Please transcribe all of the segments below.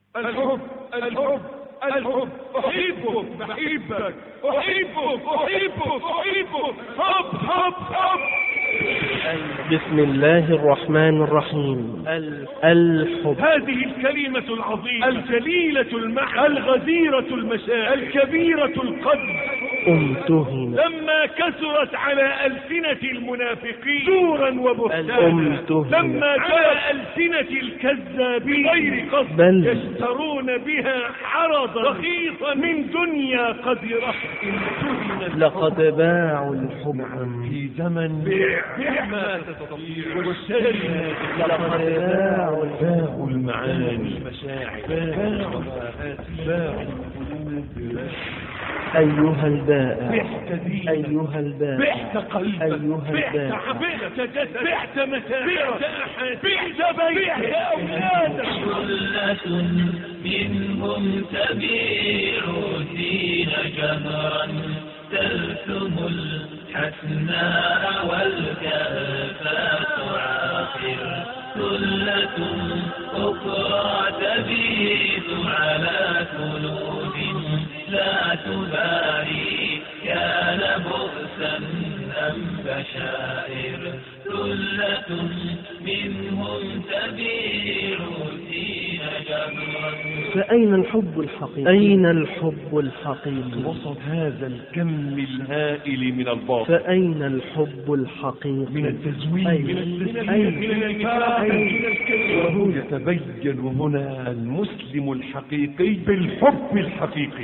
الحب الحب الحب، أحبك بحبك، أحبك أحبك أحبك، حب حب حب. بسم الله الرحمن الرحيم. الحب، هذه الكلمة العظيمة الجليلة المعنى الغزيرة المشاعر الكبيرة القدر امتهن لما كثرت على ألسنة المنافقين زورا وبهتانا، لما على ألسنة الكذابين غير قصد يشترون بها عرضا رخيصا من دنيا قدرة. لقد باعوا الحب في زمن بيع ما تستطيع والشري، لقد باعوا المعاني المشاعر، باعوا القلوب. أيها البائع، أيها البائع، بعت قلبك، أيها البائع، بعت جسد، بعت متاع، بعت أحد، بعت بيت، بعت أولادك. ثلة منهم تبيع الدين جهرا، تلثم الحسناء والكافات عاقر. ثلة أخرى تبيت على ثلوث لا تبالي كان بؤسا أم بشائر. ثلة منهم تبيع الدين جبرا. فأين الحب الحقيقي؟ أين الحب الحقيقي وسط هذا الكم الهائل من الباطل؟ فأين الحب الحقيقي من التزوير، من النفاق، وهو يتبين هنا المسلم الحقيقي بالحب الحقيقي.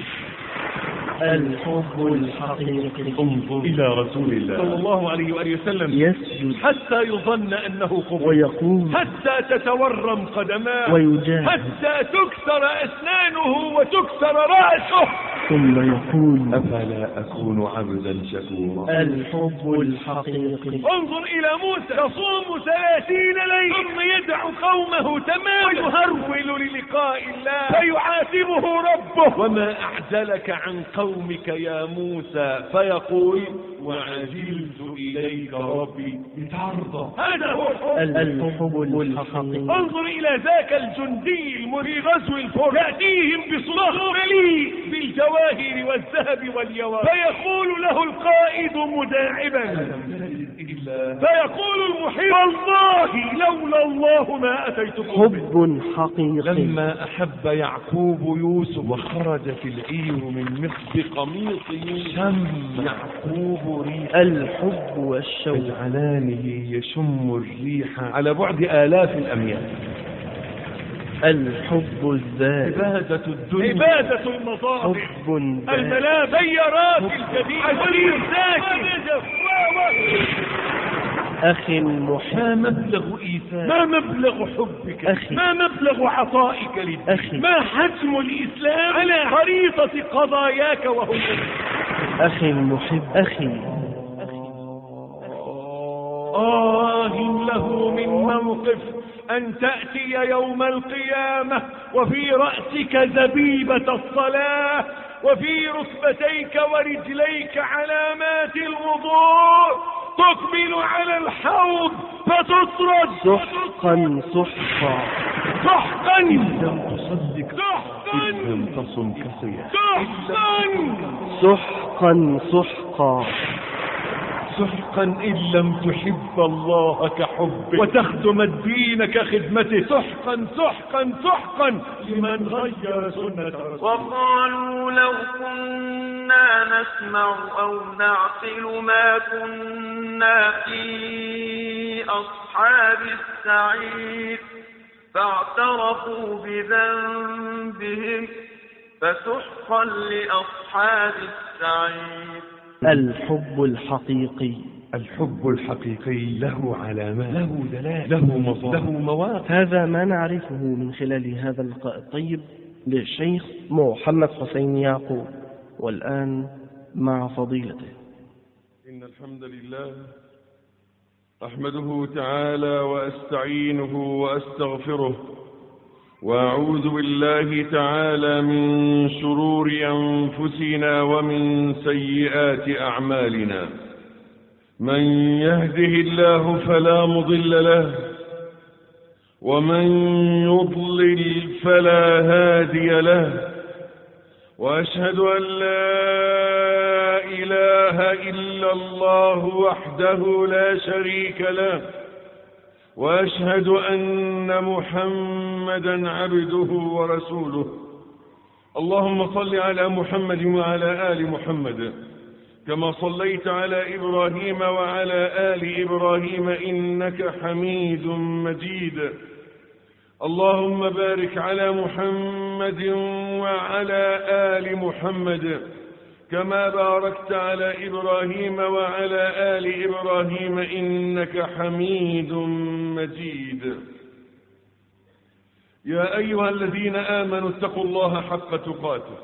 الحب الحقيقي. انظر إلى رسول الله صلى الله عليه وآله وسلم يسجد حتى يظن أنه قبر، ويقوم حتى تتورم قدماه، ويجاهد حتى تكسر أسنانه وتكسر رأسه، ثم يقول أفلا أكون عبدا شكورا. الحب الحقيقي. انظر إلى موسى يصوم 30 ليلة ثم يدع قومه تماما ويهرول للقاء الله فيعاتبه ربه: وما أعجلك عن قومك يا موسى؟ فيقول: وعجلت إليك ربي لترضى. هذا هو الحب الحقيقي. انظر إلى ذاك الجندي في غزو الفرس يأتيهم بصلاه مليء بالجواهر والذهب واليوارق، فيقول له القائد مداعبا، فيقول المحب: والله لولا الله ما أتيتكم. حب حقيقي. لما أحب يعقوب يوسف وخرجت العير من مخب قميص شم يعقوب ريح الحب والشوق يجعلانه يشم الريح على بعد آلاف الأميال. الحب الذات. عبادة الدنيا، عبادة المظاهر، حب الملاذ، سيارات الجديدة، أخي المحب. ما مبلغ إيثارك، ما مبلغ حبك، أخي، ما مبلغ عطائك للدين، أخي، ما حجم الإسلام على خريطة قضاياك وهمومك. أخي المحب. أخي له من موقف أن تأتي يوم القيامة وفي رأسك زبيبة الصلاة وفي ركبتيك ورجليك علامات الوضوء، تقبل على الحوض فتطرد سحقا سحقا سحقا إن لم تصدق، سحقا إن لم تصم كثيرا، سحقا سحقا سحقا إن لم تحب الله كحبه وتخدم الدين كخدمته، سحقا سحقا سحقا لمن غير سنة رسوله. وقالوا لو كنا نسمع أو نعقل ما كنا في أصحاب السعير، فاعترفوا بذنبهم فسحقا لأصحاب السعير. الحب الحقيقي. الحب الحقيقي له علامات، له دلائل، له مظاهر، له مواقف. هذا ما نعرفه من خلال هذا اللقاء الطيب للشيخ محمد حسين يعقوب. والآن مع فضيلته. إن الحمد لله أحمده تعالى وأستعينه وأستغفره، وأعوذ بالله تعالى من شرور أنفسنا ومن سيئات أعمالنا. من يهده الله فلا مضل له، ومن يضلل فلا هادي له، وأشهد أن لا إله إلا الله وحده لا شريك له، وأشهد أن محمدا عبده ورسوله. اللهم صل على محمد وعلى آل محمد كما صليت على إبراهيم وعلى آل إبراهيم إنك حميد مجيد. اللهم بارك على محمد وعلى آل محمد كما باركت على إبراهيم وعلى آل إبراهيم إنك حميد مجيد. يا أيها الذين آمنوا اتقوا الله حق تقاته،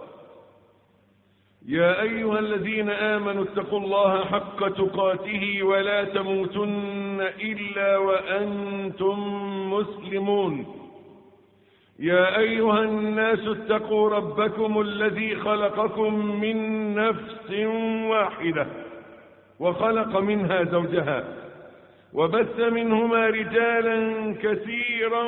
يا أيها الذين آمنوا اتقوا الله حق تقاته ولا تموتن إلا وأنتم مسلمون. يا أيها الناس اتقوا ربكم الذي خلقكم من نفس واحدة وخلق منها زوجها وبث منهما رجالا كثيرا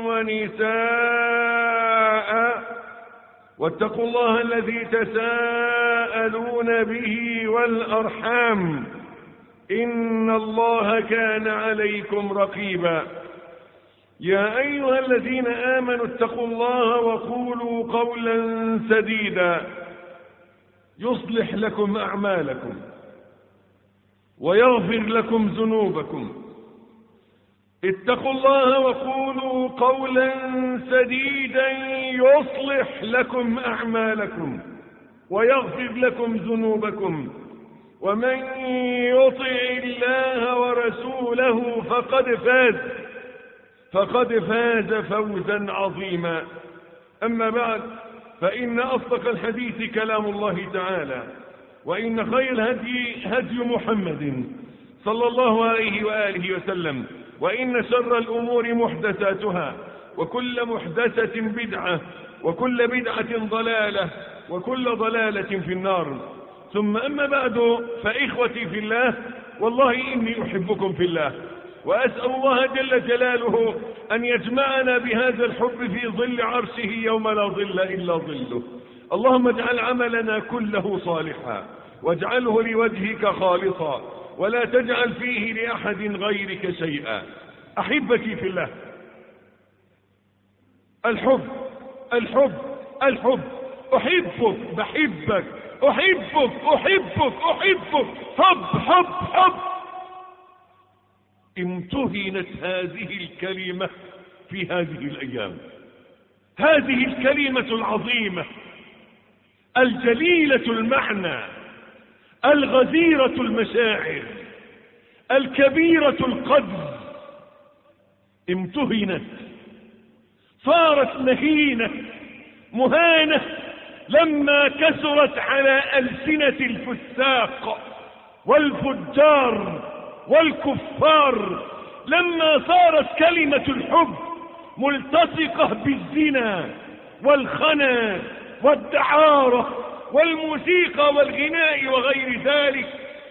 ونساء، واتقوا الله الذي تساءلون به والأرحام إن الله كان عليكم رقيبا. يا أيها الذين آمنوا اتقوا الله وقولوا قولا سديدا يصلح لكم أعمالكم ويغفر لكم ذنوبكم. اتقوا الله وقولوا قولا سديدا يصلح لكم أعمالكم ويغفر لكم ذنوبكم، ومن يطع الله ورسوله فقد فاز فوزا عظيما. أما بعد، فإن أصدق الحديث كلام الله تعالى، وإن خير الهدي هدي محمد صلى الله عليه وآله وسلم، وإن شر الأمور محدثاتها، وكل محدثة بدعة، وكل بدعة ضلالة، وكل ضلالة في النار. ثم أما بعد، فإخوتي في الله، والله إني أحبكم في الله، وأسأل الله جل جلاله أن يجمعنا بهذا الحب في ظل عرشه يوم لا ظل إلا ظله. اللهم اجعل عملنا كله صالحا، واجعله لوجهك خالصا، ولا تجعل فيه لأحد غيرك شيئا. أحبتي في الله، الحب الحب الحب، أحبك بحبك، أحبك أحبك أحبك، حب حب حب. امتهنت هذه الكلمة في هذه الأيام، هذه الكلمة العظيمة الجليلة المعنى الغزيرة المشاعر الكبيرة القدر، امتهنت، صارت مهينة مهانة لما كثرت على ألسنة الفساق والفجار والكفار، لما صارت كلمة الحب ملتصقة بالزنا والخنا والدعارة والموسيقى والغناء وغير ذلك.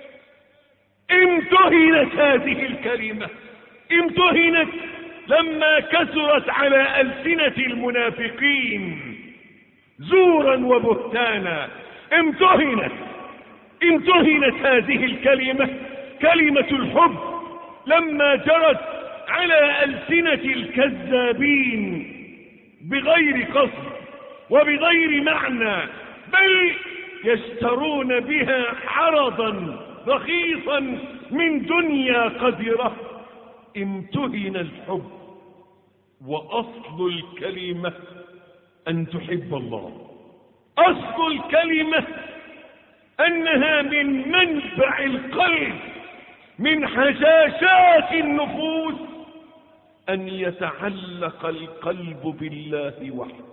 امتهنت هذه الكلمة، امتهنت لما كثرت على ألسنة المنافقين زورا وبهتانا. امتهنت هذه الكلمة، كلمة الحب، لما جرت على ألسنة الكذابين بغير قصد وبغير معنى، بل يشترون بها عرضا رخيصا من دنيا قذرة. امتهن الحب، وأصل الكلمة أن تحب الله. أصل الكلمة أنها من منبع القلب، من حشاشات النفوس، أن يتعلق القلب بالله وحده.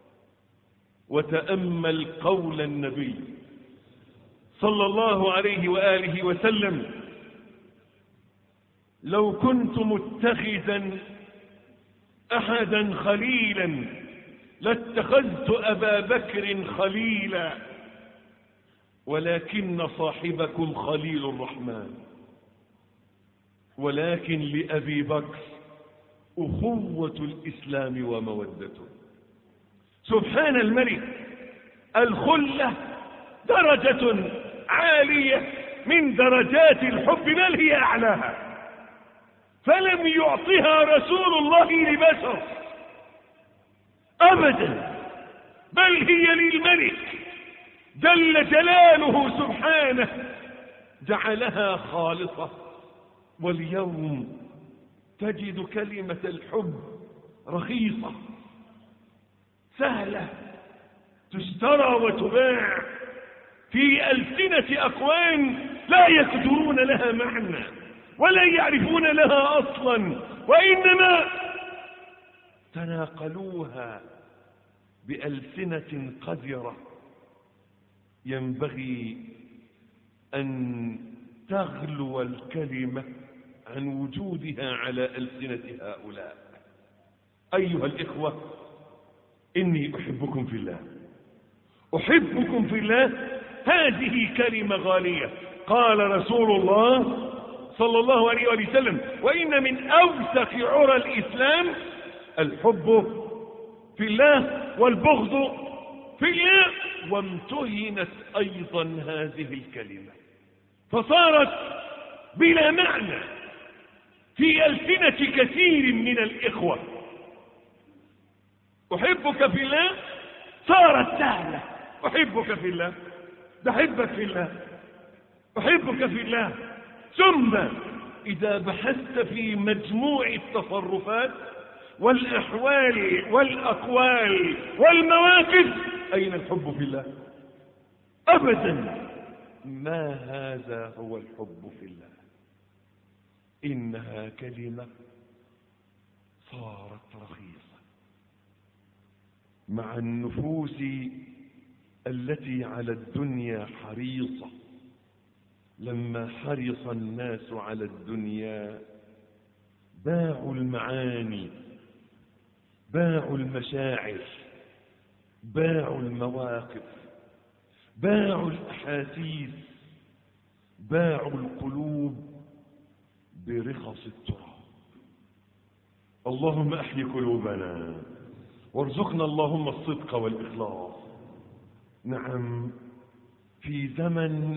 وتأمل قول النبي صلى الله عليه وآله وسلم: لو كنت متخذا أحدا خليلا لاتخذت أبا بكر خليلا، ولكن صاحبكم خليل الرحمن. ولكن لأبي بكر أخوة الإسلام ومودته. سبحان الملك، الخلة درجة عالية من درجات الحب، بل هي أعلاها، فلم يعطها رسول الله لبشر أبدا، بل هي للملك جل جلاله سبحانه، جعلها خالصة. واليوم تجد كلمة الحب رخيصة سهلة، تشترى وتباع في ألسنة أقوام لا يقدرون لها معنى ولا يعرفون لها أصلا، وإنما تناقلوها بألسنة قذرة. ينبغي أن تغلو الكلمة عن وجودها على ألسنة هؤلاء. أيها الإخوة، إني أحبكم في الله، أحبكم في الله، هذه كلمة غالية. قال رسول الله صلى الله عليه وسلم: وإن من أوثق عرى الإسلام الحب في الله والبغض في الله. وامتهنت أيضا هذه الكلمة فصارت بلا معنى في ألسنة كثير من الإخوة. أحبك في الله صارت سهلة، أحبك في الله، بحبك في الله، أحبك في الله. ثم إذا بحثت في مجموع التصرفات والأحوال والأقوال والمواقف، أين الحب في الله؟ أبدا، ما هذا هو الحب في الله. إنها كلمة صارت رخيصة مع النفوس التي على الدنيا حريصة. لما حرص الناس على الدنيا باعوا المعاني، باعوا المشاعر، باعوا المواقف، باعوا الأحاسيس، باعوا القلوب برخص التراب. اللهم أحيي قلوبنا وارزقنا اللهم الصدق والإخلاص. نعم، في زمن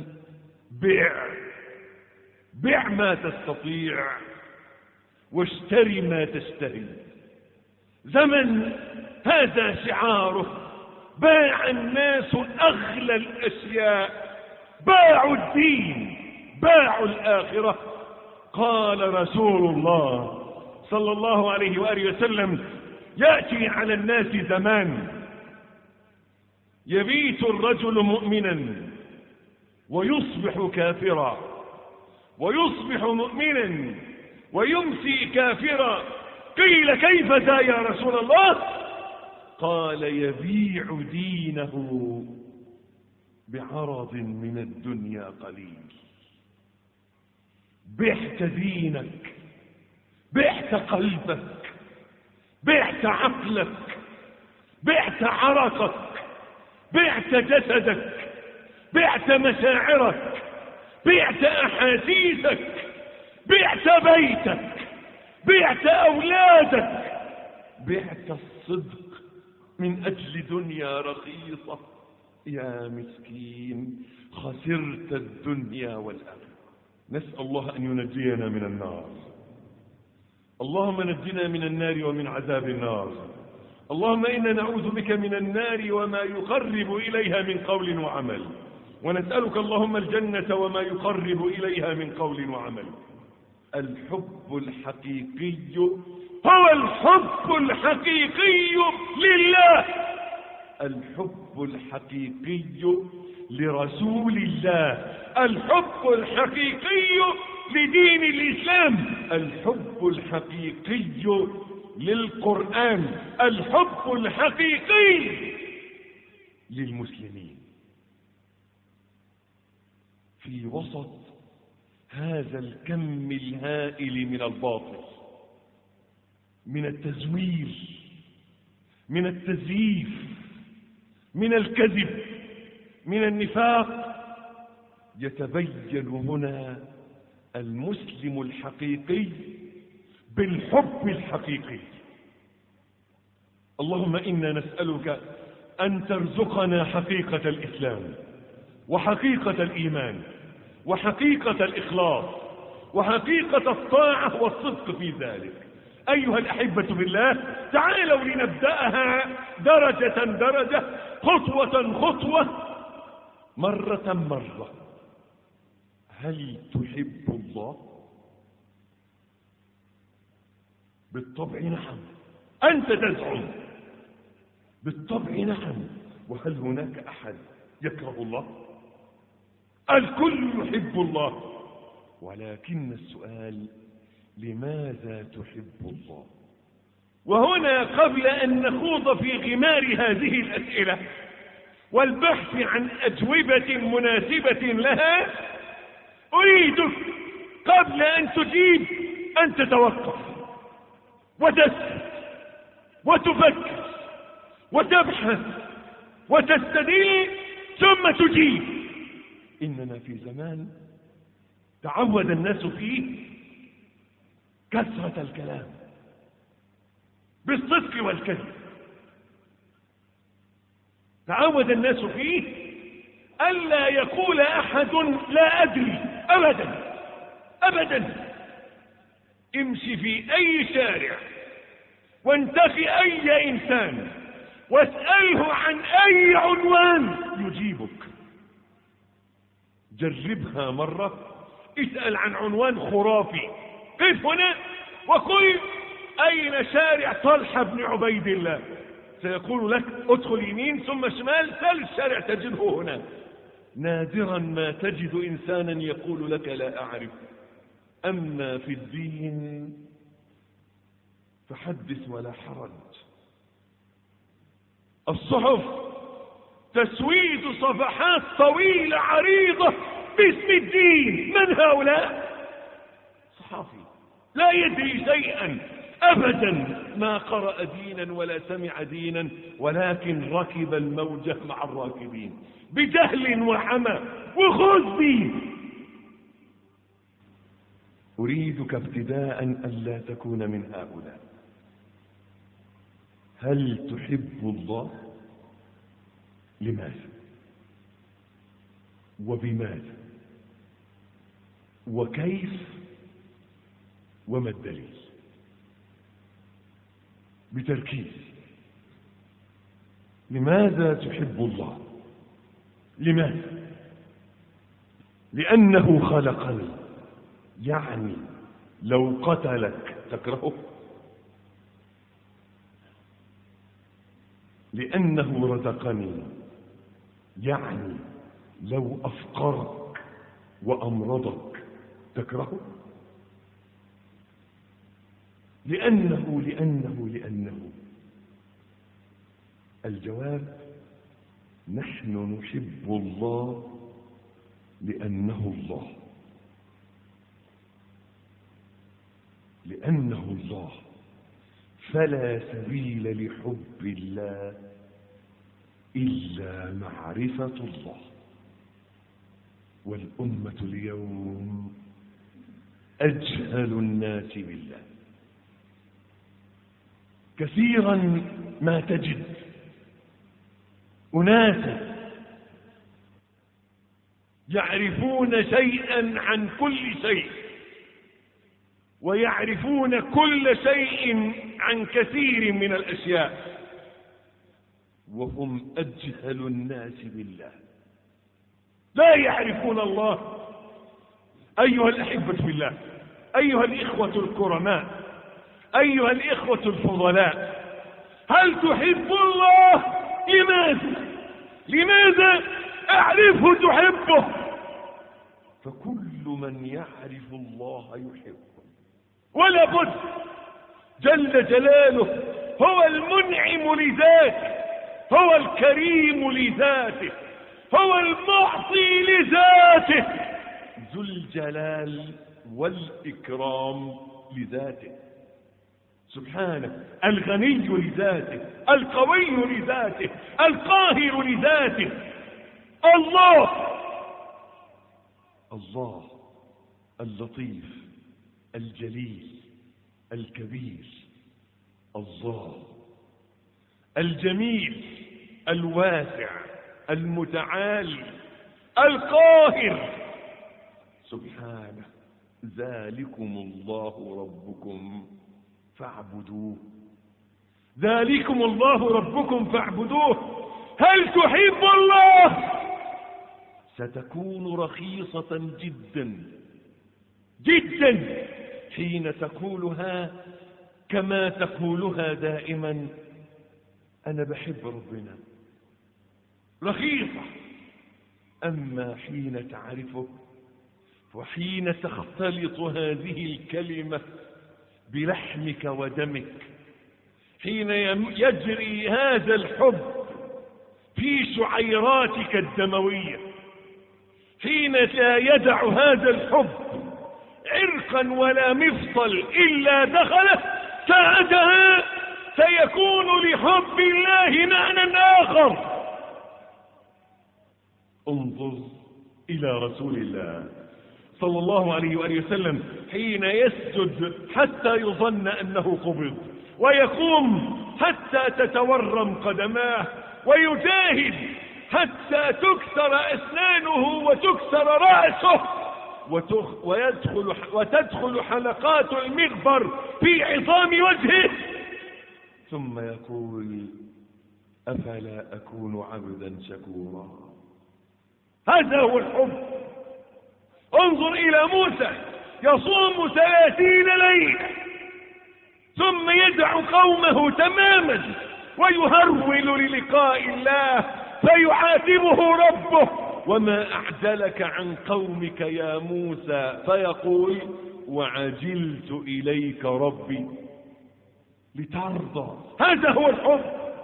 بع ما تستطيع واشتري ما تشتهي، زمن هذا شعاره، باع الناس أغلى الأشياء، باعوا الدين، باعوا الآخرة. قال رسول الله صلى الله عليه وآله وسلم: يأتي على الناس زمان يبيت الرجل مؤمنا ويصبح كافرا، ويصبح مؤمنا ويمسي كافرا. قيل: كيف ذا يا رسول الله؟ قال: يبيع دينه بعرض من الدنيا قليل. بعت دينك، بعت قلبك، بعت عقلك، بعت عرقك، بعت جسدك، بعت مشاعرك، بعت أحاسيسك، بعت بيتك، بعت أولادك، بعت الصدق من أجل دنيا رخيصة. يا مسكين، خسرت الدنيا والآخرة. نسأل الله أن ينجينا من النار. اللهم نجنا من النار ومن عذاب النار. اللهم إنا نعوذ بك من النار وما يقرب إليها من قول وعمل، ونسألك اللهم الجنة وما يقرب إليها من قول وعمل. الحب الحقيقي هو الحب الحقيقي لله، الحب الحقيقي لرسول الله، الحب الحقيقي لدين الإسلام، الحب الحقيقي للقرآن، الحب الحقيقي للمسلمين. في وسط هذا الكم الهائل من الباطل، من التزوير، من التزييف، من الكذب، من النفاق، يتبين هنا المسلم الحقيقي بالحب الحقيقي. اللهم إنا نسألك أن ترزقنا حقيقة الإسلام وحقيقة الإيمان وحقيقة الإخلاص وحقيقة الطاعة والصدق في ذلك. أيها الأحبة بالله، تعالوا لنبدأها درجة درجة، خطوة خطوة، مرة مرة. هل تحب الله؟ بالطبع نعم. أنت تزعم بالطبع نعم. وهل هناك أحد يكره الله؟ الكل يحب الله، ولكن السؤال لماذا تحب الله؟ وهنا قبل أن نخوض في غمار هذه الأسئلة والبحث عن أجوبة مناسبة لها، أريدك قبل أن تجيب أن تتوقف وتسأل وتفكر وتبحث وتستدل ثم تجيب. إننا في زمان تعود الناس فيه كثرة الكلام بالصدق والكذب. تعود الناس فيه ألا يقول أحد لا أدري أبدا أبدا. امشي في أي شارع وانتخي أي إنسان واسأله عن أي عنوان يجيبك. جربها مرة، اسأل عن عنوان خرافي، قف هنا وقل أين شارع طلحة بن عبيد الله، سيقول لك ادخل يمين ثم شمال، ثالث شارع تجده هنا. نادرا ما تجد إنسانا يقول لك لا أعرف. أما في الدين فحدث ولا حرج. الصحف تسويد صفحات طويلة عريضة باسم الدين. من هؤلاء؟ صحافي لا يدري شيئا أبدا، ما قرأ دينا ولا سمع دينا، ولكن ركب الموجة مع الراكبين بجهل وعمى وخذ دين. أريدك ابتداء ألا تكون من هؤلاء. هل تحب الله؟ لماذا؟ وبماذا؟ وكيف؟ وما الدليل؟ بتركيز. لماذا تحب الله؟ لماذا؟ لأنه خلقني، يعني لو قتلك تكرهه. لأنه رزقني، يعني لو أفقرك وأمرضك تكرهه. لأنه الجواب: نحن نحب الله لأنه الله. لأنه الله، فلا سبيل لحب الله إلا معرفة الله. والأمة اليوم أجهل الناس بالله. كثيرا ما تجد أناسا يعرفون شيئا عن كل شيء، ويعرفون كل شيء عن كثير من الأشياء، وهم أجهل الناس بالله، لا يعرفون الله. أيها الأحبة بالله، أيها الإخوة الكرماء، أيها الإخوة الفضلاء، هل تحب الله؟ لماذا أعرفه تحبه؟ فكل من يعرف الله يحبه، ولا بد. جل جلاله هو المنعم لذاته، هو الكريم لذاته، هو المعطي لذاته، ذو الجلال والإكرام لذاته سبحانه. الغني لذاته، القوي لذاته، القاهر لذاته. الله اللطيف الجليل الكبير الظاهر الجميل الواسع المتعالي القاهر سبحانه. ذلكم الله ربكم فاعبدوه. ذلكم الله ربكم فاعبدوه. هل تحب الله؟ ستكون رخيصة جدا جدا حين تقولها كما تقولها دائما: أنا بحب ربنا. رخيصة. أما حين تعرفه وحين تختلط هذه الكلمة بلحمك ودمك، حين يجري هذا الحب في شعيراتك الدموية، حين لا يدع هذا الحب عرقا ولا مفصل إلا دخله، ساعتها سيكون لحب الله معنى آخر. انظر إلى رسول الله صلى الله عليه وآله وسلم حين يسجد حتى يظن أنه قبض، ويقوم حتى تتورم قدماه، ويجاهد حتى تكسر أسنانه وتكسر رأسه، وتدخل حلقات المغفر في عظام وجهه، ثم يقول: أفلا أكون عبدا شكورا. هذا هو الحب. انظر إلى موسى يصوم 30 ليلة ثم يدع قومه تماما ويهرول للقاء الله، فيعاتبه ربه: وما أعجلك عن قومك يا موسى؟ فيقول: وعجلت إليك ربي لترضى. هذا هو الحب.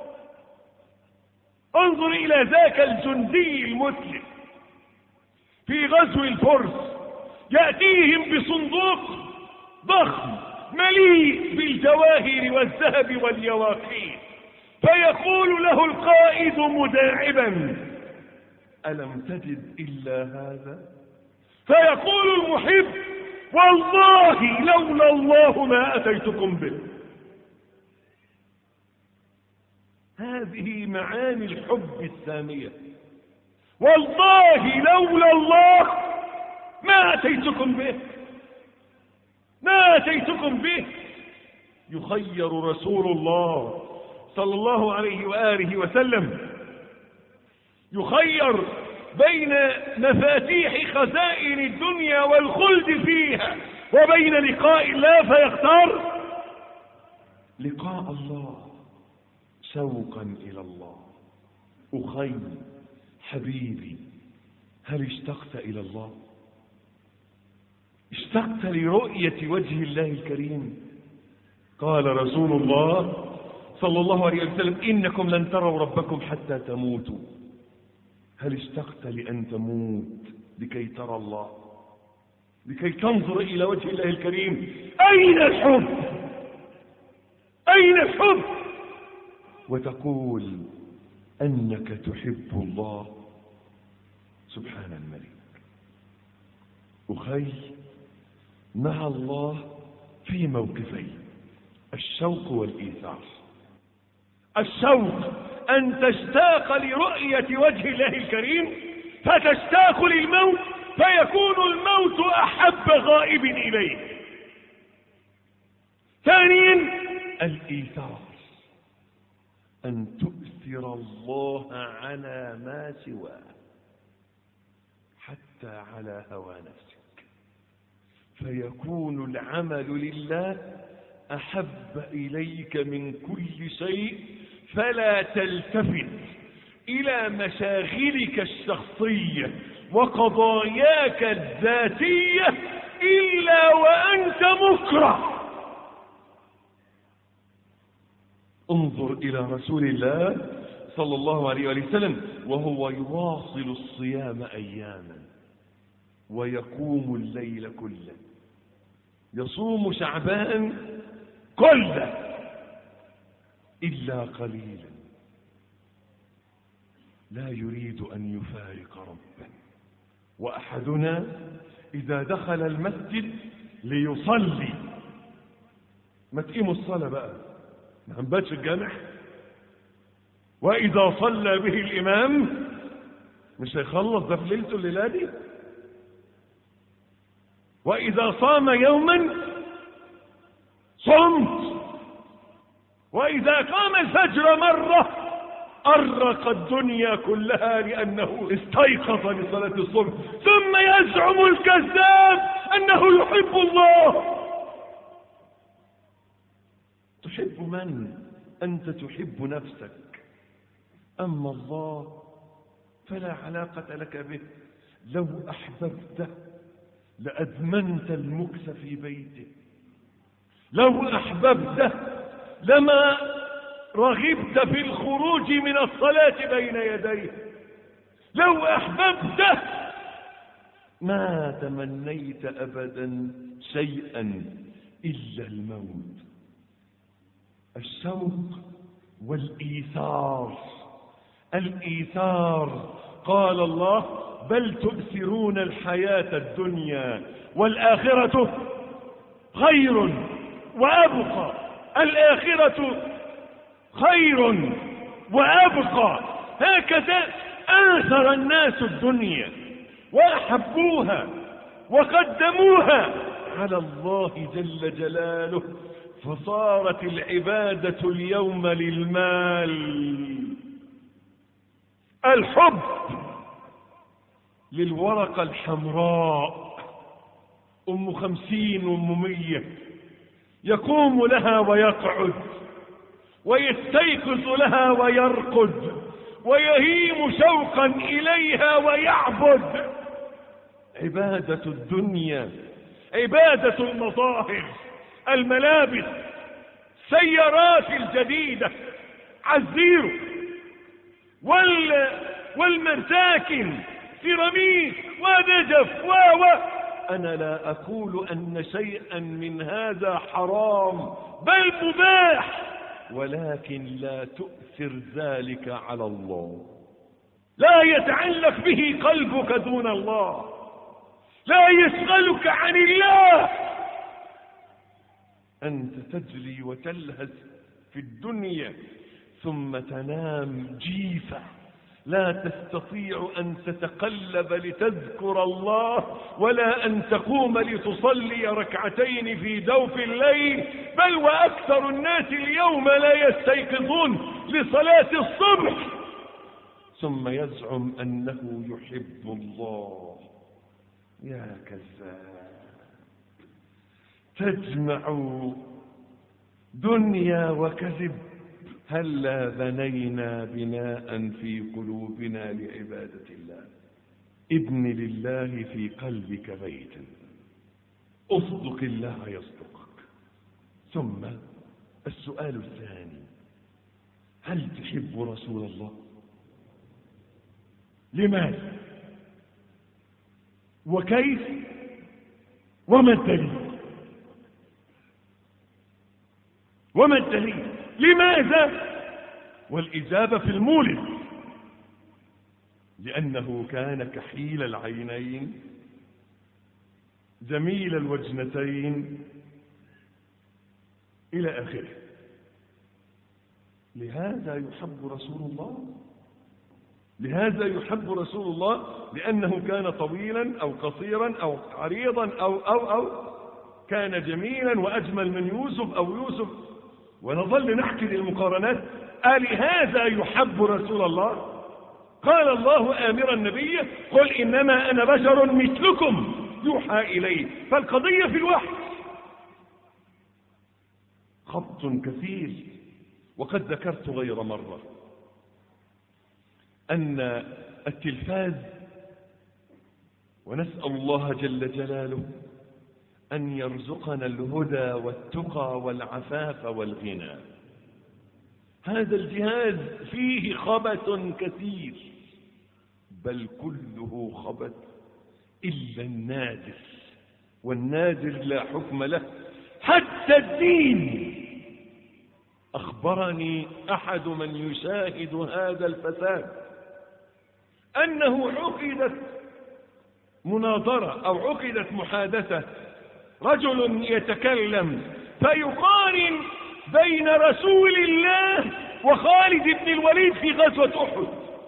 انظر إلى ذاك الجندي المسلم في غزو الفرس، يأتيهم بصندوق ضخم مليء بالجواهر والذهب واليواقيت، فيقول له القائد مداعبا: ألم تجد إلا هذا؟ فيقول المحب: والله لولا الله ما أتيتكم به. هذه معاني الحب السامية. والله لولا الله ما أتيتكم به، ما أتيتكم به. يخير رسول الله صلى الله عليه وآله وسلم، يخير بين مفاتيح خزائن الدنيا والخلد فيها وبين لقاء الله، فيختار لقاء الله شوقا إلى الله. أخي حبيبي، هل اشتقت إلى الله؟ اشتقت لرؤية وجه الله الكريم؟ قال رسول الله صلى الله عليه وسلم: إنكم لن تروا ربكم حتى تموتوا. هل اشتقت لأن تموت لكي ترى الله، لكي تنظر إلى وجه الله الكريم؟ أين الحب؟ أين الحب؟ وتقول أنك تحب الله. سبحان الملك. أخي، مع الله في موقفين: الشوق والإيثار. الشوق أن تشتاق لرؤية وجه الله الكريم، فتشتاق للموت، فيكون الموت أحب غائب إليك. ثانيا الإيثار، أن تؤثر الله على ما سواه حتى على هوى نفسك، فيكون العمل لله أحب إليك من كل شيء، فلا تلتفت إلى مشاغلك الشخصية وقضاياك الذاتية إلا وأنت مكره. انظر إلى رسول الله صلى الله عليه وسلم وهو يواصل الصيام أياما ويقوم الليل كله، يصوم شعبان كله إلا قليلا، لا يريد أن يفارق ربه. وأحدنا إذا دخل المسجد ليصلي ما تقيموا الصلاة بقى، ما هنباتش الجامع. وإذا صلى به الإمام مش هيخلص ده في ليلته الليلة دي. وإذا صام يوما صمت، وإذا قام الفجر مرة أرق الدنيا كلها لأنه استيقظ لصلاة الصبح. ثم يزعم الكذاب أنه يحب الله. تحب من؟ أنت تحب نفسك، أما الله فلا علاقة لك به. لو أحببته لأدمنت المكث في بيته، لو أحببته لما رغبت في الخروج من الصلاة بين يديه، لو أحببته ما تمنيت أبدا شيئا إلا الموت. الشوق والإيثار. الإيثار قال الله بل تؤثرون الحياة الدنيا والآخرة خير وأبقى. الآخرة خير وأبقى. هكذا آثر الناس الدنيا وأحبوها وقدموها على الله جل جلاله، فصارت العبادة اليوم للمال. الحب للورقة الحمراء، أم 50 وأم 100، يقوم لها ويقعد ويستيقظ لها ويرقد ويهيم شوقا إليها ويعبد. عبادة الدنيا، عبادة المظاهر، الملابس، سيارات الجديدة، عزير والمساكن، سيراميك ونجف أنا لا أقول أن شيئا من هذا حرام بل مباح، ولكن لا تؤثر ذلك على الله. لا يتعلق به قلبك دون الله، لا يشغلك عن الله. أنت تجري وتلهث في الدنيا ثم تنام جيفة، لا تستطيع أن تتقلب لتذكر الله ولا أن تقوم لتصلي ركعتين في جوف الليل. بل وأكثر الناس اليوم لا يستيقظون لصلاة الصبح، ثم يزعم أنه يحب الله. يا كذاب، تجمع دنيا وكذب. هلا بنينا بناء في قلوبنا لعبادة الله. ابن لله في قلبك بيتا، اصدق الله يصدقك. ثم السؤال الثاني، هل تحب رسول الله؟ لماذا؟ وكيف؟ وما الدليل؟ وما الدليل؟ لماذا؟ والإجابة في المولد، لأنه كان كحيل العينين جميل الوجنتين إلى آخره. لهذا يحب رسول الله، لهذا يحب رسول الله، لأنه كان طويلا أو قصيرا أو عريضا أو كان جميلا وأجمل من يوسف أو يوسف، ونظل نحكي للمقارنات. ألهذا يحب رسول الله؟ قال الله آمرا النبي قل إنما أنا بشر مثلكم يوحى إليه. فالقضية في الوحي. خبط كثير. وقد ذكرت غير مرة أن التلفاز، ونسأل الله جل جلاله أن يرزقنا الهدى والتقى والعفاف والغنى، هذا الجهاز فيه خبث كثير، بل كله خبث إلا النادر، والنادر لا حكم له. حتى الدين. أخبرني أحد من يشاهد هذا الفساد أنه عقدت مناظرة أو عقدت محادثة، رجل يتكلم فيقارن بين رسول الله وخالد بن الوليد في غزوة أحد،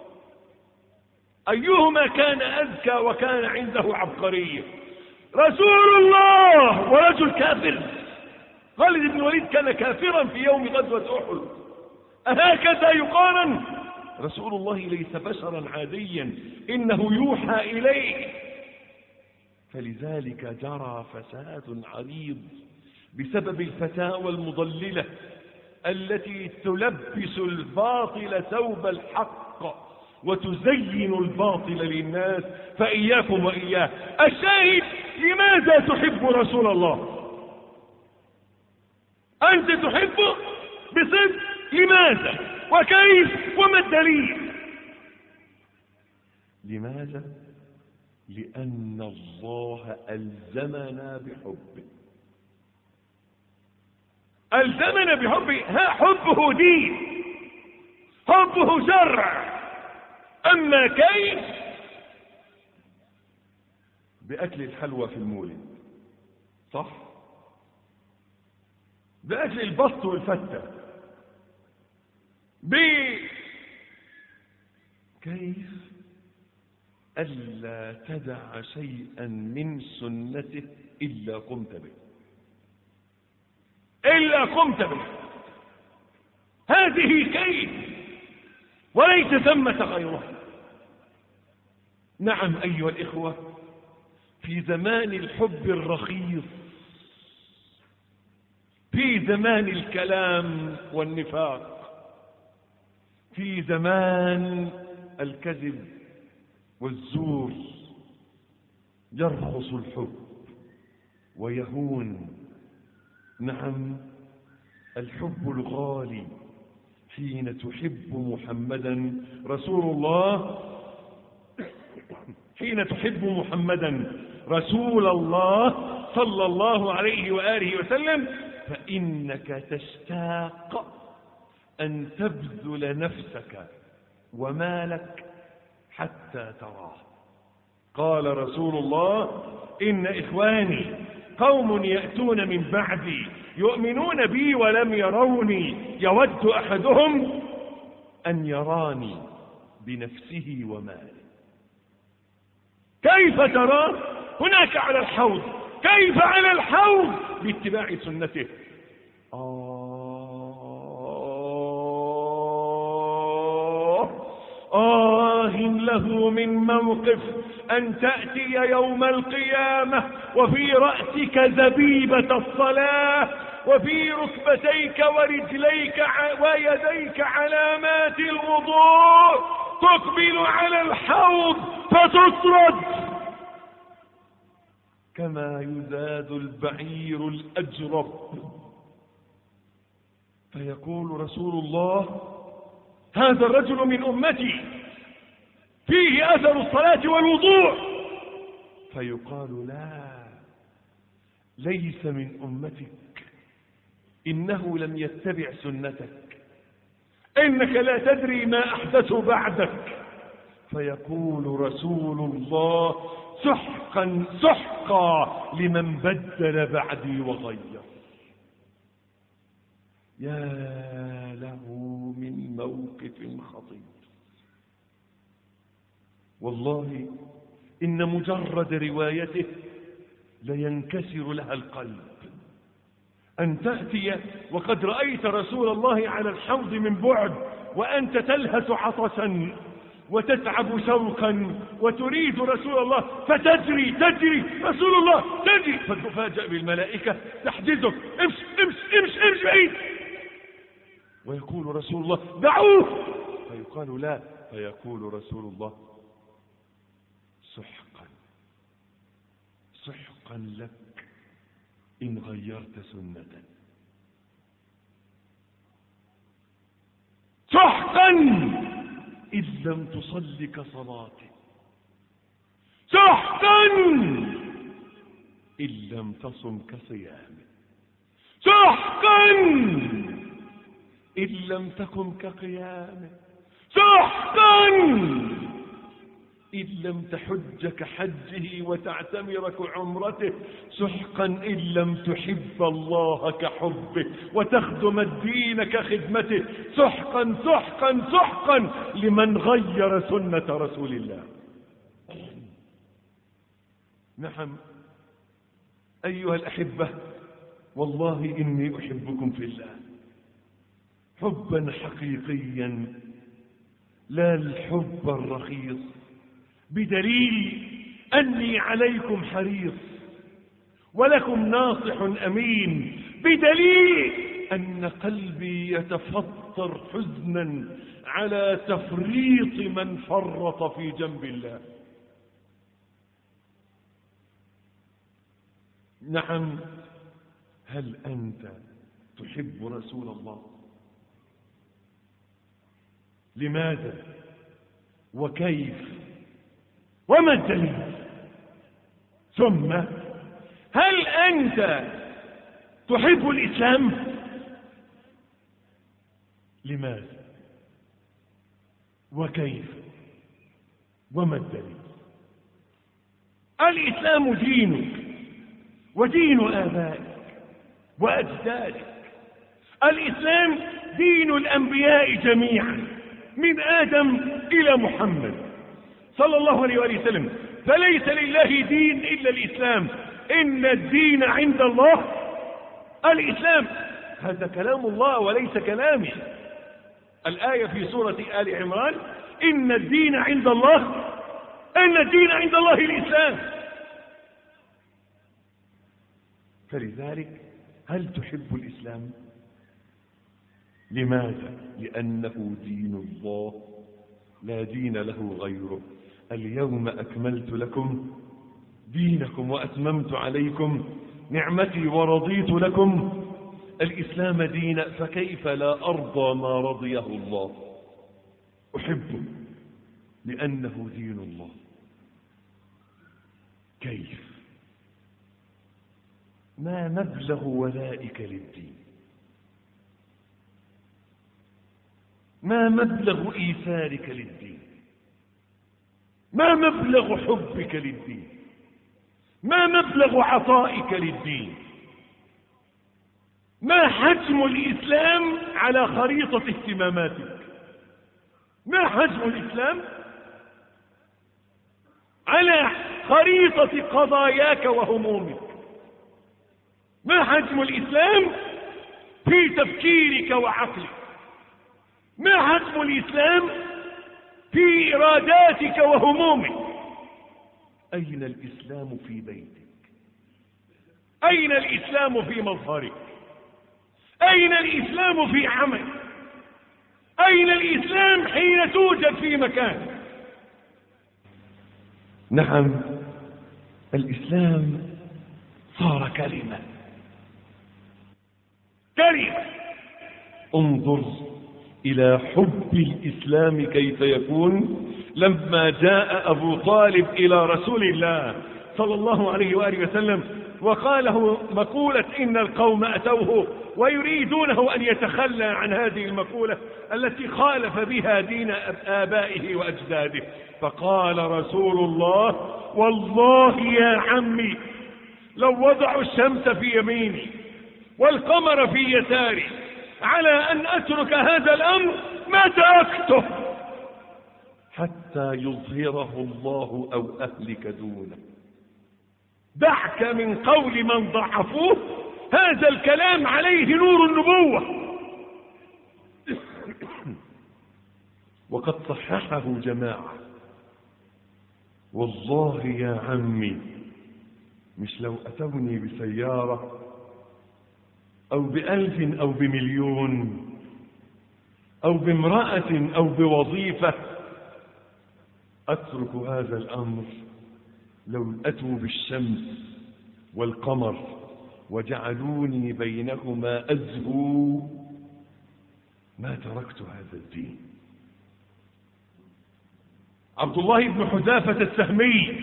أيهما كان أذكى وكان عنده عبقرية؟ رسول الله ورجل كافر. خالد بن الوليد كان كافرا في يوم غزوة أحد، أهكذا يقارن؟ رسول الله ليس بشرا عاديا، إنه يوحى إليه. فلذلك جرى فساد عريض بسبب الفتاوى المضللة التي تلبس الباطل ثوب الحق وتزين الباطل للناس، فإياكم وإياه. الشاهد: لماذا تحب رسول الله؟ أنت تحبه بصدق، لماذا وكيف وما الدليل؟ لماذا؟ لأن الله ألزمنا بحبه، ألزمنا بحبه. حبه دين، حبه شرع. أما كيف؟ بأكل الحلوى في المولد، صح؟ بأكل البسط والفتة. كيف؟ ألا تدع شيئا من سنته إلا قمت به، إلا قمت به. هذه كيف، وليس ثمة غيرها. نعم أيها الإخوة، في زمان الحب الرخيص، في زمان الكلام والنفاق، في زمان الكذب والزور، يرخص الحب ويهون. نعم، الحب الغالي حين تحب محمدا رسول الله، حين تحب محمدا رسول الله صلى الله عليه وآله وسلم، فإنك تشتاق أن تبذل نفسك ومالك حتى تراه. قال رسول الله: إن إخواني قوم يأتون من بعدي يؤمنون بي ولم يروني، يود أحدهم أن يراني بنفسه وماله. كيف تراه؟ هناك على الحوض. كيف على الحوض؟ باتباع سنته. له من موقف أن تأتي يوم القيامة وفي رأسك زبيبة الصلاة، وفي ركبتيك ورجليك ويديك علامات الوضوء، تقبل على الحوض فتطرد كما يزاد البعير الأجرب. فيقول رسول الله: هذا الرجل من أمتي فيه أثر الصلاة والوضوء. فيقال: لا، ليس من أمتك، إنه لم يتبع سنتك، إنك لا تدري ما أحدث بعدك. فيقول رسول الله: سحقا سحقا لمن بدل بعدي وغير. يا له من موقف خطير. والله إن مجرد روايته لينكسر لها القلب. أن تأتي وقد رأيت رسول الله على الحوض من بعد، وأنت تلهث عطشا وتتعب شوقا وتريد رسول الله، فتجري رسول الله تجري، فتفاجأ بالملائكة تحجزك: امشي امشي امشي امشي بعيد. ويقول رسول الله: دعوه. فيقال: لا. فيقول رسول الله: سحقا لك إن غيرت سنة. سحقا إن لم تصل كصلاتي، سحقا إن لم تصم كصيامي، سحقا إن لم تكن كقيامه، سحقا إن لم تحج كحجه وتعتمر كعمرته، سحقا إن لم تحب الله كحبه وتخدم الدين كخدمته، سحقا سحقا سحقا لمن غير سنة رسول الله. نعم أيها الأحبة، والله إني أحبكم في الله حبا حقيقيا لا الحب الرخيص، بدليل أني عليكم حريص ولكم ناصح أمين، بدليل أن قلبي يتفطر حزنا على تفريط من فرط في جنب الله. نعم، هل أنت تحب رسول الله؟ لماذا وكيف وما الدليل؟ ثم هل أنت تحب الإسلام؟ لماذا وكيف وما الدليل؟ الإسلام دينك ودين آبائك وأجدادك. الإسلام دين الأنبياء جميعا من آدم إلى محمد صلى الله عليه وسلم، فليس لله دين إلا الإسلام. إن الدين عند الله الإسلام. هذا كلام الله وليس كلامي. الآية في سورة آل عمران: إن الدين عند الله، إن الدين عند الله الإسلام. فلذلك هل تحب الإسلام؟ لماذا؟ لأنه دين الله لا دين له غيره. اليوم أكملت لكم دينكم وأتممت عليكم نعمتي ورضيت لكم الإسلام دينا، فكيف لا أرضى ما رضيه الله؟ أحبه لأنه دين الله. كيف؟ ما مبلغ ولائك للدين؟ ما مبلغ إيثارك للدين؟ ما مبلغ حبك للدين؟ ما مبلغ عطائك للدين؟ ما حجم الإسلام على خريطة اهتماماتك؟ ما حجم الإسلام على خريطة قضاياك وهمومك؟ ما حجم الإسلام في تفكيرك وعقلك؟ ما حجم الإسلام في إراداتك وهمومك؟ أين الإسلام في بيتك؟ أين الإسلام في مظهرك؟ أين الإسلام في عملك؟ أين الإسلام حين توجد في مكان؟ نعم، الإسلام صار كلمة. انظر إلى حب الإسلام كيف يكون لما جاء أبو طالب إلى رسول الله صلى الله عليه وآله وسلم وقال له مقولة: إن القوم أتوه ويريدونه أن يتخلى عن هذه المقولة التي خالف بها دين آبائه وأجداده. فقال رسول الله: والله يا عمي لو وضعوا الشمس في يميني والقمر في يساري على أن أترك هذا الأمر ما تركته حتى يظهره الله أو أهلك دونه. دعك من قول من ضعفوه، هذا الكلام عليه نور النبوة. وقد صححه جماعة. والله يا عمي مش لو أتوني بسيارة أو ب1000 أو ب1,000,000 أو بامرأة أو بوظيفة أترك هذا الأمر لو أتوا بالشمس والقمر وجعلوني بينهما أزهو ما تركت هذا الدين. عبد الله بن حذافة السهمي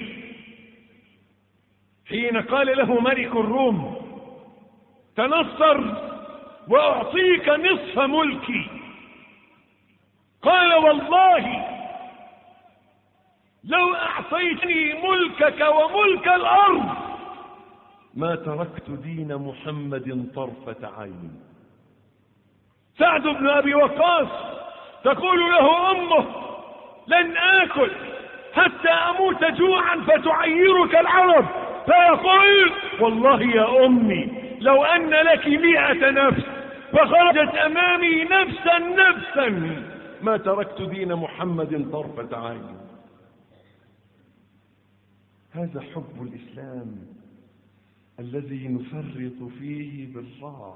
حين قال له ملك الروم: تنصر وأعطيك نصف ملكي، قال: والله لو أعطيتني ملكك وملك الأرض ما تركت دين محمد طرفة عين. سعد بن أبي وقاص تقول له أمه لن آكل حتى أموت جوعا فتعيرك العرب، فيقول والله يا أمي لو أن لك 100 نفس فخرجت أمامي نفسا ما تركت دين محمد طرفة عين. هذا حب الإسلام الذي نفرط فيه بالراحة،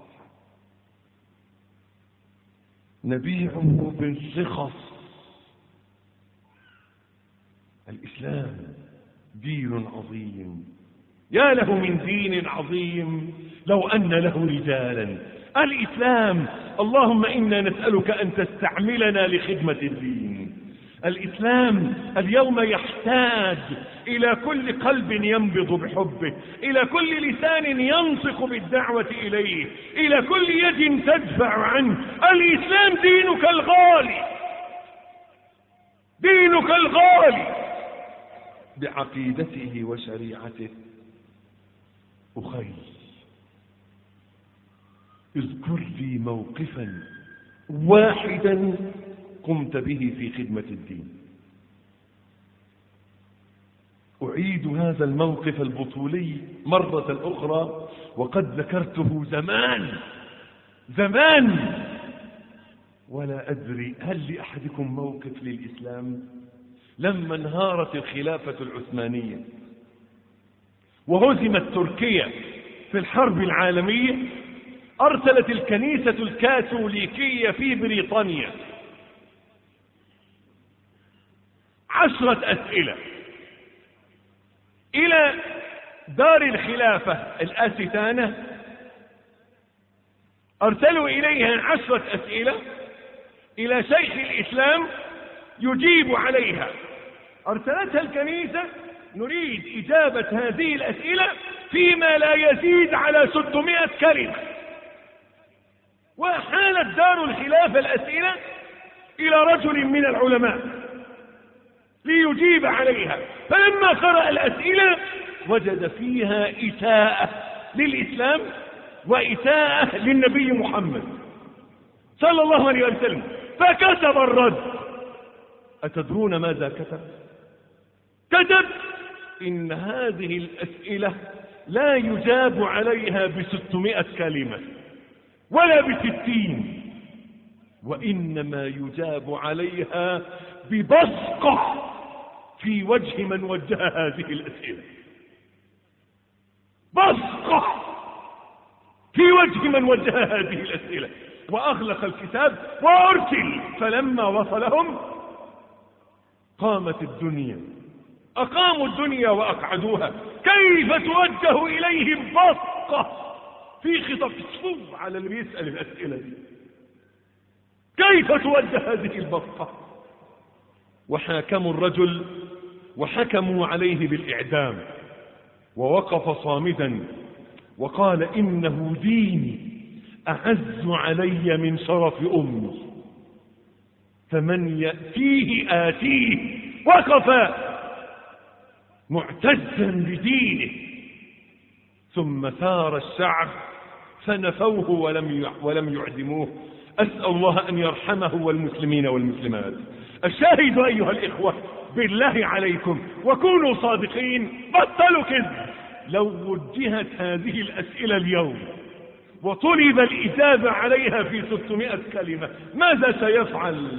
نبيعه بالرخص. الإسلام دين عظيم، يا له من دين عظيم لو أن له رجالا. الإسلام اللهم إنا نسألك أن تستعملنا لخدمة الدين. الإسلام اليوم يحتاج إلى كل قلب ينبض بحبه، إلى كل لسان ينطق بالدعوة إليه، إلى كل يد تدفع عنه. الإسلام دينك الغالي، دينك الغالي بعقيدته وشريعته. أخي اذكر لي موقفا واحدا قمت به في خدمة الدين. أعيد هذا الموقف البطولي مرة أخرى وقد ذكرته زمان ولا أدري هل لأحدكم موقف للإسلام. لما انهارت الخلافة العثمانية وهزمت تركيا في الحرب العالمية، أرسلت الكنيسة الكاثوليكية في بريطانيا 10 أسئلة إلى دار الخلافة الأستانة. أرسلوا إليها 10 أسئلة إلى شيخ الإسلام يجيب عليها. أرسلتها الكنيسة: نريد إجابة هذه الأسئلة فيما لا يزيد على 600 كلمة. وحالت دار الخلافة الأسئلة إلى رجل من العلماء ليجيب عليها، فلما قرأ الأسئلة وجد فيها إساءة للإسلام وإساءة للنبي محمد صلى الله عليه وسلم، فكتب الرد. أتدرون ماذا كتب؟ كتب: إن هذه الأسئلة لا يجاب عليها ب600 كلمة ولا ب60، وإنما يجاب عليها ببصقة في وجه من وجه هذه الأسئلة. بصقة في وجه من وجه هذه الأسئلة. وأغلق الكتاب وأرسل. فلما وصلهم قامت الدنيا، أقاموا الدنيا وأقعدوها. كيف توجه إليهم بصقة في خطاب الصوب على اللي يسأل الأسئلة دي؟ كيف توجه هذه البصقة؟ وحاكموا الرجل وحكموا عليه بالإعدام، ووقف صامدا وقال: إنه ديني أعز علي من شرف أمي، فمن يأتيه آتيه. وقف معتزا بدينه. ثم ثار الشعب فنفوه ولم يعدموه. أسأل الله أن يرحمه والمسلمين والمسلمات. الشاهد أيها الإخوة بالله عليكم وكونوا صادقين، بطلوا كذب. لو وجهت هذه الأسئلة اليوم وطلب الإجابة عليها في 600 كلمة ماذا سيفعل؟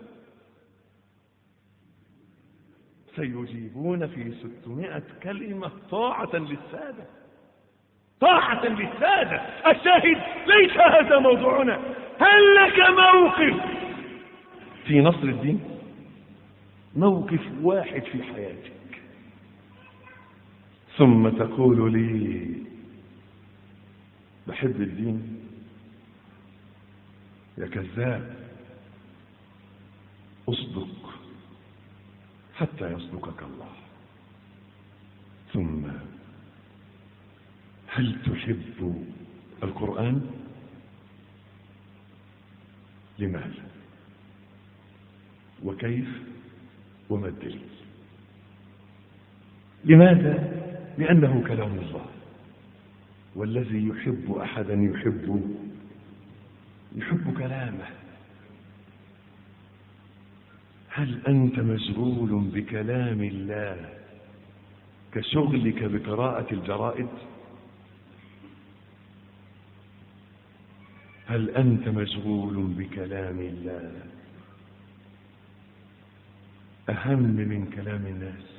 سيجيبون في 600 كلمة طاعة للسادة، طاعة للسادة. الشاهد ليس هذا موضوعنا. هل لك موقف في نصر الدين؟ موقف واحد في حياتك ثم تقول لي بحب الدين؟ يا كذاب، اصدق حتى يصدقك الله. ثم هل تحب القرآن؟ لماذا؟ وكيف؟ وما الدليل؟ لماذا؟ لأنه كلام الله، والذي يحب أحدا يحب كلامه. هل أنت مشغول بكلام الله كشغلك بقراءة الجرائد؟ هل أنت مشغول بكلام الله أهم من كلام الناس؟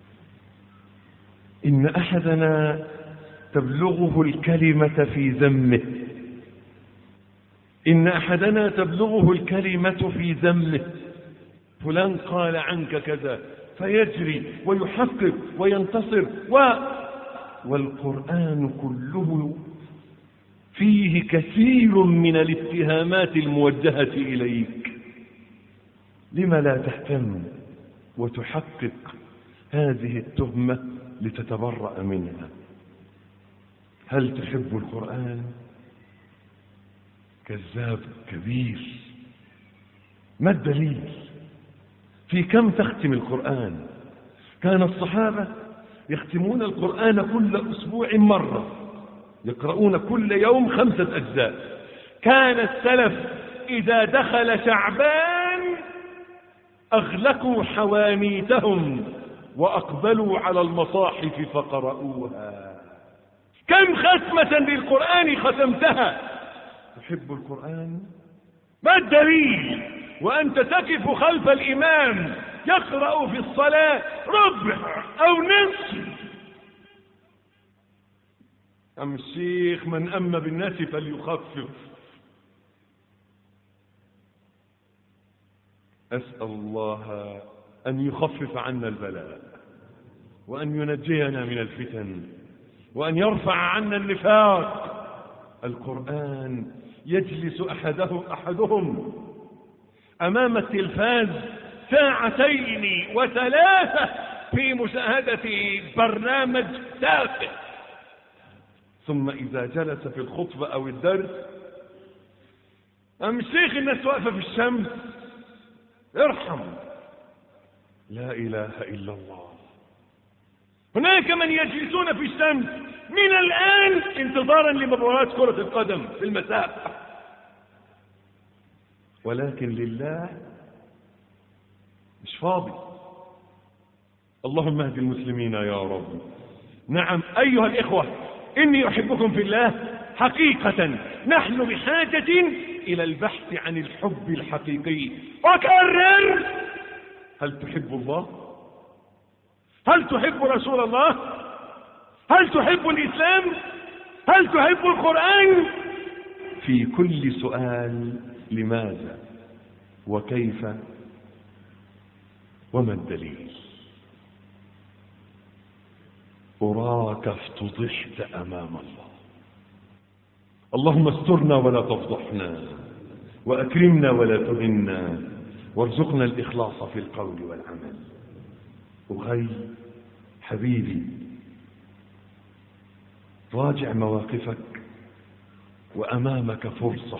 إن أحدنا تبلغه الكلمة في ذمه، إن أحدنا تبلغه الكلمة في ذمه، فلان قال عنك كذا، فيجري ويحقق وينتصر والقرآن كله فيه كثير من الاتهامات الموجهة إليك. لما لا تهتم وتحقق هذه التهمة لتتبرأ منها؟ هل تحب القرآن؟ كذاب كبير. ما الدليل؟ في كم تختم القرآن؟ كان الصحابة يختمون القرآن كل أسبوع مرة، يقرؤون كل يوم 5 أجزاء. كان السلف إذا دخل شعبان أغلقوا حوانيتهم وأقبلوا على المصاحف فقرؤوها. كم ختمة للقرآن ختمتها؟ تحب القرآن؟ ما الدليل وأنت تقف خلف الإمام يقرأ في الصلاة ربع أو نصف؟ أم الشيخ من أما بالناس فليخفف. أسأل الله أن يخفف عنا البلاء، وأن ينجينا من الفتن، وأن يرفع عنا النفاق. القرآن يجلس أحدهم أمام التلفاز 2 و3 في مشاهدة برنامج تافه، ثم إذا جلس في الخطبة أو الدرس أم الشيخ الناس واقفة في الشمس، ارحم. لا إله إلا الله. هناك من يجلسون في الشمس من الآن انتظارا لمباراة كرة القدم في المساء، ولكن لله مش فاضي. اللهم اهد المسلمين يا رب. نعم أيها الإخوة، إني أحبكم في الله. حقيقة نحن بحاجة إلى البحث عن الحب الحقيقي. أكرر: هل تحب الله؟ هل تحب رسول الله؟ هل تحب الإسلام؟ هل تحب القرآن؟ في كل سؤال لماذا وكيف وما الدليل؟ أراك افتضحت أمام الله. اللهم استرنا ولا تفضحنا، وأكرمنا ولا تهنا، وارزقنا الإخلاص في القول والعمل. أخي حبيبي، راجع مواقفك وأمامك فرصة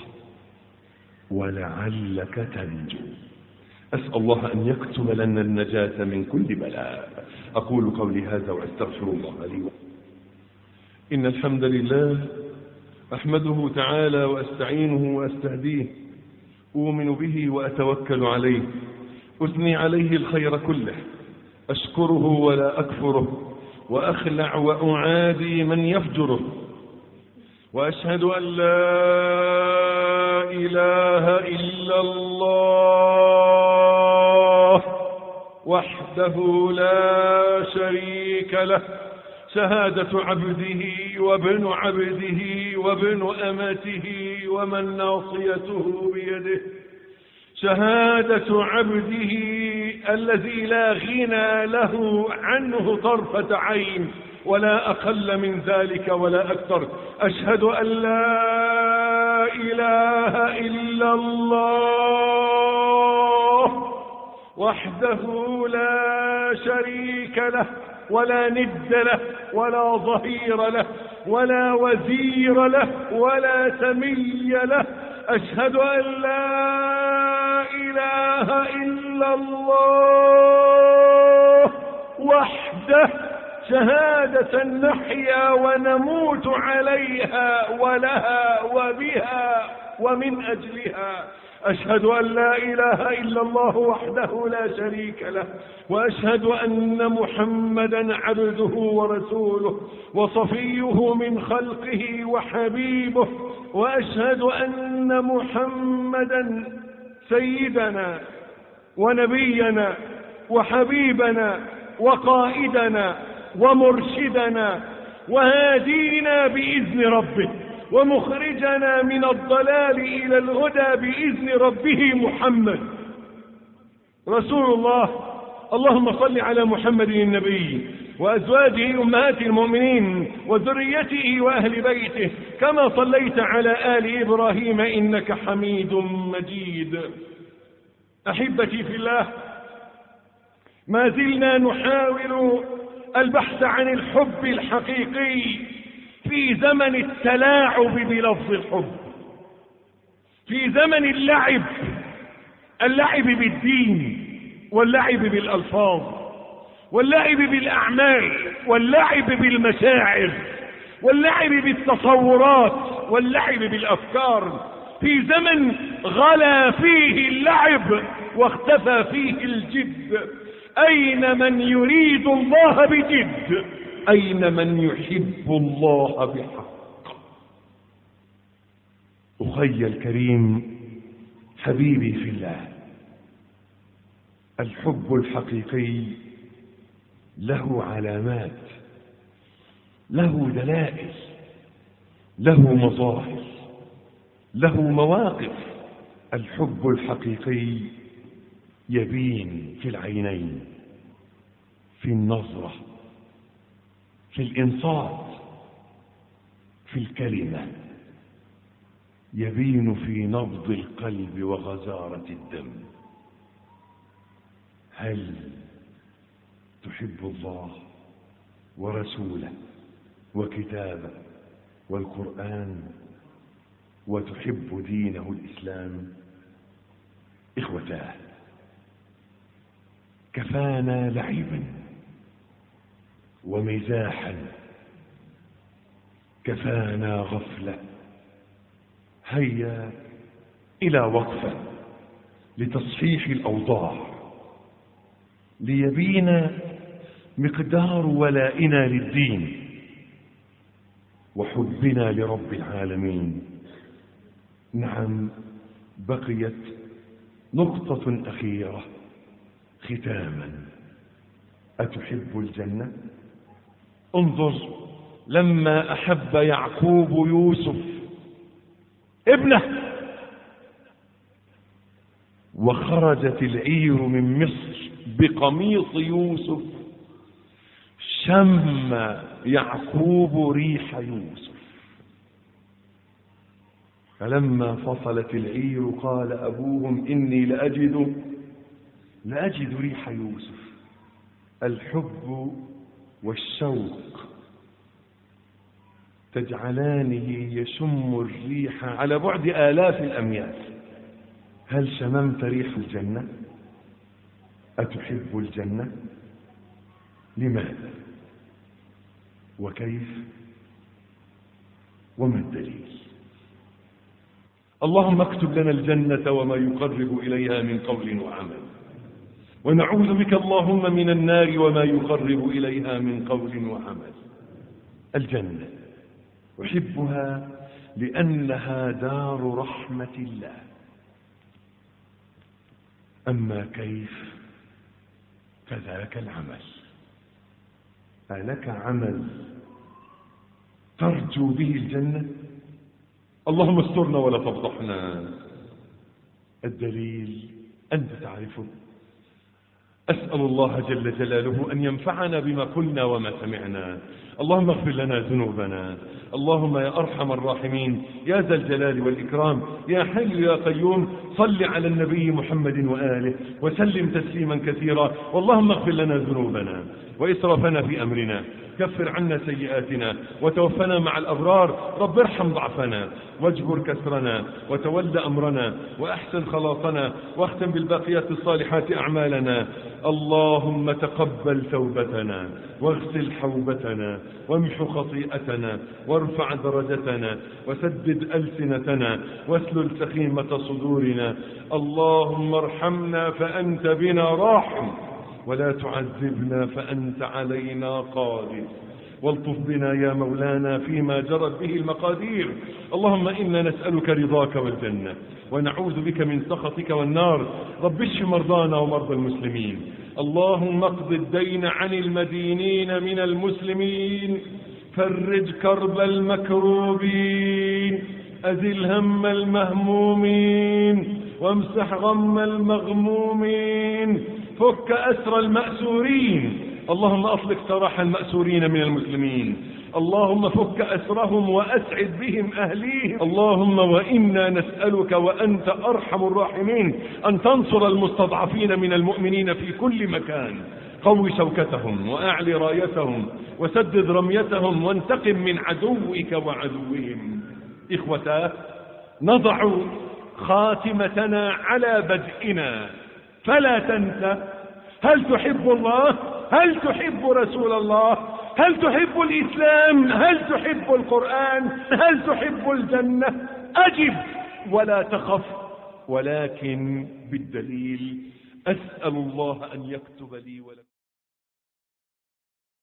ولعلك تنجو. أسأل الله أن يكتب لنا النجاة من كل بلاء. أقول قولي هذا وأستغفر الله لي. إن الحمد لله أحمده تعالى وأستعينه وأستهديه، أؤمن به وأتوكل عليه، أثني عليه الخير كله، أشكره ولا أكفره، وأخلع وأعادي من يفجره، وأشهد أن لا إله إلا الله وحده لا شريك له، شهادة عبده وابن عبده وابن أمته ومن ناصيته بيده، شهادة عبده الذي لا غنى له عنه طرفة عين ولا أقل من ذلك ولا أكثر. أشهد أن لا إله إلا الله وحده لا شريك له ولا ند له ولا ظهير له ولا وزير له ولا سمي له. أشهد أن لا إله إلا الله وحده شهادة نحيا ونموت عليها ولها وبها ومن أجلها. أشهد أن لا إله إلا الله وحده لا شريك له، وأشهد أن محمدا عبده ورسوله وصفيه من خلقه وحبيبه، وأشهد أن محمدا سيدنا ونبينا وحبيبنا وقائدنا ومرشدنا وهادينا بإذن ربه ومخرجنا من الضلال إلى الهدى بإذن ربه محمد رسول الله. اللهم صل على محمد النبي وأزواجه أمهات المؤمنين وذريته وأهل بيته كما صليت على آل إبراهيم إنك حميد مجيد. أحبتي في الله، ما زلنا نحاول البحث عن الحب الحقيقي في زمن التلاعب بلفظ الحب، في زمن اللعب بالدين واللعب بالألفاظ واللعب بالأعمال واللعب بالمشاعر واللعب بالتصورات واللعب بالأفكار، في زمن غلا فيه اللعب واختفى فيه الجد. أين من يريد الله بجد؟ أين من يحب الله بحق؟ أخي الكريم، حبيبي في الله، الحب الحقيقي له علامات، له دلائل، له مظاهر، له مواقف. الحب الحقيقي يبين في العينين، في النظرة، في الإنصات، في الكلمة، يبين في نبض القلب وغزارة الدم. هل تحب الله ورسوله وكتابه والقرآن وتحب دينه الإسلام؟ إخوتاه، كفانا لعبا ومزاحا، كفانا غفلة. هيا إلى وقفة لتصحيح الأوضاع، ليبين مقدار ولائنا للدين وحبنا لرب العالمين. نعم، بقيت نقطة أخيرة ختاما. أتحب الجنة؟ انظر، لما أحب يعقوب يوسف ابنه وخرجت العير من مصر بقميص يوسف، شم يعقوب ريح يوسف. فلما فصلت العير قال أبوهم إني لأجد ريح يوسف. الحب والشوق تجعلانه يشم الريح على بعد آلاف الأميال. هل شممت ريح الجنة؟ أتحب الجنة؟ لماذا؟ وكيف؟ وما الدليل؟ اللهم اكتب لنا الجنة وما يقرب إليها من قول وعمل، ونعوذ بك اللهم من النار وما يقرب إليها من قول وعمل. الجنة أحبها لأنها دار رحمة الله. أما كيف فذاك العمل. ألك عمل ترجو به الجنة؟ اللهم استرنا ولا تفضحنا. الدليل أنت تعرفه. أسأل الله جل جلاله أن ينفعنا بما قلنا وما سمعنا. اللهم اغفر لنا ذنوبنا. اللهم يا أرحم الراحمين يا ذا الجلال والإكرام يا حي يا قيوم صل على النبي محمد وآله وسلم تسليما كثيرا. واللهم اغفر لنا ذنوبنا وإسرافنا في أمرنا، كفر عنا سيئاتنا وتوفنا مع الأبرار. رب ارحم ضعفنا واجبر كسرنا وتول أمرنا وأحسن خلاصنا واختم بالباقيات الصالحات أعمالنا. اللهم تقبل توبتنا واغسل حوبتنا وامح خطيئتنا وارفع درجتنا وسدد ألسنتنا واسلل سخيمة صدورنا. اللهم ارحمنا فأنت بنا راحم ولا تعذبنا فأنت علينا قادر. والطف بنا يا مولانا فيما جرت به المقادير. اللهم إنا نسألك رضاك والجنة ونعوذ بك من سخطك والنار. رب اشف مرضانا ومرضى المسلمين. اللهم اقض الدين عن المدينين من المسلمين، فرج كرب المكروبين، أزل هم المهمومين، وامسح غم المغمومين، فك أسر المأسورين. اللهم أطلق سراح المأسورين من المسلمين. اللهم فك أسرهم وأسعد بهم أهليهم. اللهم وإنا نسألك وأنت أرحم الراحمين أن تنصر المستضعفين من المؤمنين في كل مكان. قوي شوكتهم وأعلي رايتهم وسدد رميتهم وانتقم من عدوك وعدوهم. إخوتاه، نضع خاتمتنا على بدءنا، فلا تنسى: هل تحب الله؟ هل تحب رسول الله؟ هل تحب الإسلام؟ هل تحب القرآن؟ هل تحب الجنة؟ أجب ولا تخف، ولكن بالدليل. أسأل الله أن يكتب لي ولكم